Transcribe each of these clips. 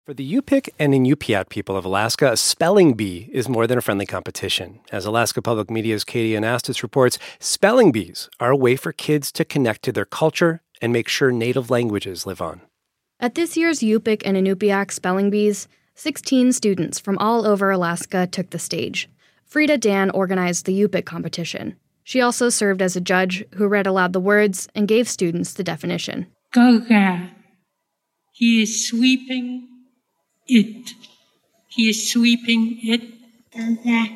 For the Yupik and Inupiat people of Alaska, a spelling bee is more than a friendly competition. As Alaska Public Media's Katie Anastas reports, spelling bees are a way for kids to connect to their culture and make sure native languages live on. At this year's Yupik and Inupiaq spelling bees, 16 students from all over Alaska took the stage. Frida Dan organized the Yupik competition. She also served as a judge who read aloud the words and gave students the definition. Goga. He is sweeping it. He is sweeping it. Goga.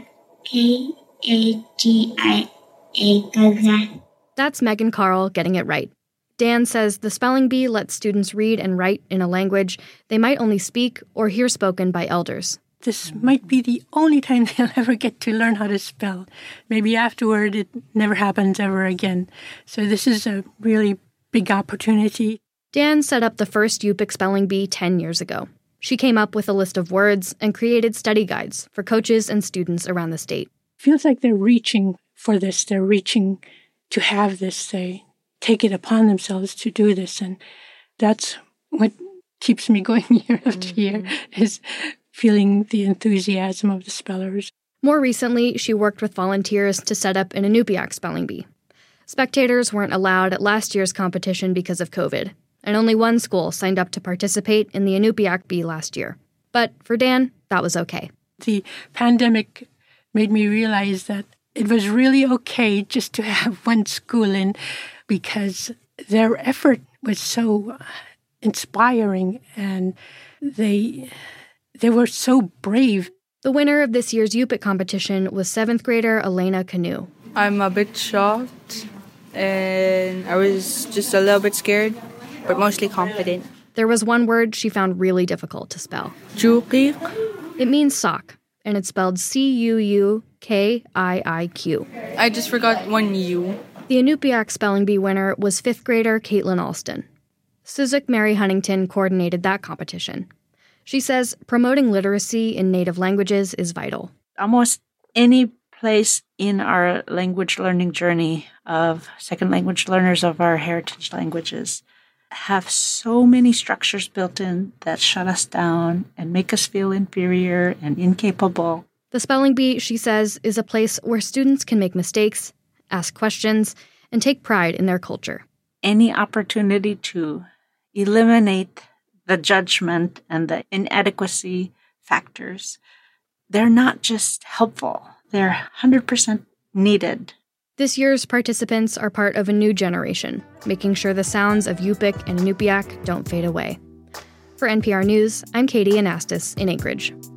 K-A-G-I-A. Goga. That's Megan Carl getting it right. Dan says the spelling bee lets students read and write in a language they might only speak or hear spoken by elders. This might be the only time they'll ever get to learn how to spell. Maybe afterward it never happens ever again. So this is a really big opportunity. Dan set up the first Yupik spelling bee 10 years ago. She came up with a list of words and created study guides for coaches and students around the state. Feels like they're reaching for this. They're reaching to have this. They take it upon themselves to do this. And that's what keeps me going year after year, is feeling the enthusiasm of the spellers. More recently, she worked with volunteers to set up an Inupiaq spelling bee. Spectators weren't allowed at last year's competition because of COVID, and only one school signed up to participate in the Inupiaq bee last year. But for Dan, that was okay. The pandemic made me realize that it was really okay just to have one school in, because their effort was so inspiring and they were so brave. The winner of this year's Yupik competition was 7th grader Elena Canoe. I'm a bit shocked, and I was just a little bit scared, but mostly confident. There was one word she found really difficult to spell. Juuqiq. It means sock, and it's spelled C-U-U-K-I-I-Q. I just forgot one U. The Inupiaq spelling bee winner was 5th grader Caitlin Alston. Suzik Mary Huntington coordinated that competition. She says promoting literacy in native languages is vital. Almost any place in our language learning journey of second language learners of our heritage languages have so many structures built in that shut us down and make us feel inferior and incapable. The spelling bee, she says, is a place where students can make mistakes, ask questions, and take pride in their culture. Any opportunity to eliminate the judgment and the inadequacy factors, they're not just helpful, they're 100% needed. This year's participants are part of a new generation, making sure the sounds of Yupik and Inupiaq don't fade away. For NPR News, I'm Katie Anastas in Anchorage.